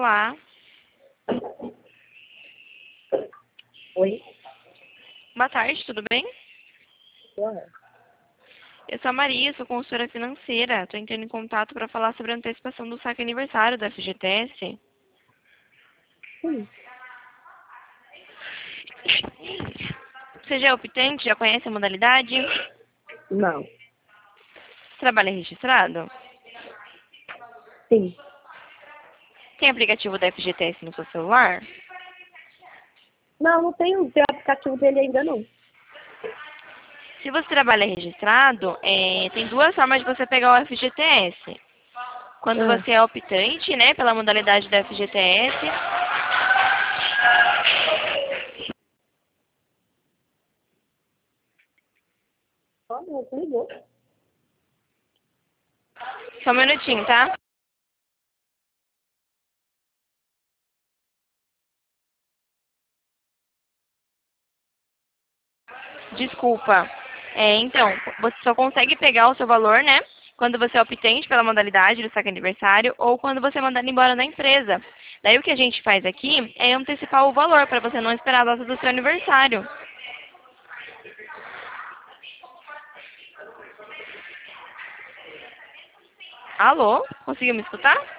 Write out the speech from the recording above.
Olá. Oi? Boa tarde, tudo bem? Boa. Eu sou a Maria, sou consultora financeira. Estou entrando em contato para falar sobre a antecipação do saque aniversário da FGTS. Sim. Você já é optante? Já conhece a modalidade? Não. Trabalha registrado? Sim. Tem aplicativo da FGTS no seu celular? Não, não tenho o aplicativo dele ainda não. Se você trabalha registrado, tem duas formas de você pegar o FGTS. Quando Ah. você é optante, né, pela modalidade da FGTS. Ó, você ligou. Só um minutinho, tá? Desculpa. Então, você só consegue pegar o seu valor, né? Quando você é optante pela modalidade do saque aniversário ou quando você mandar ele embora da empresa. Daí o que a gente faz aqui é antecipar o valor para você não esperar a data do seu aniversário. Alô? Conseguiu me escutar?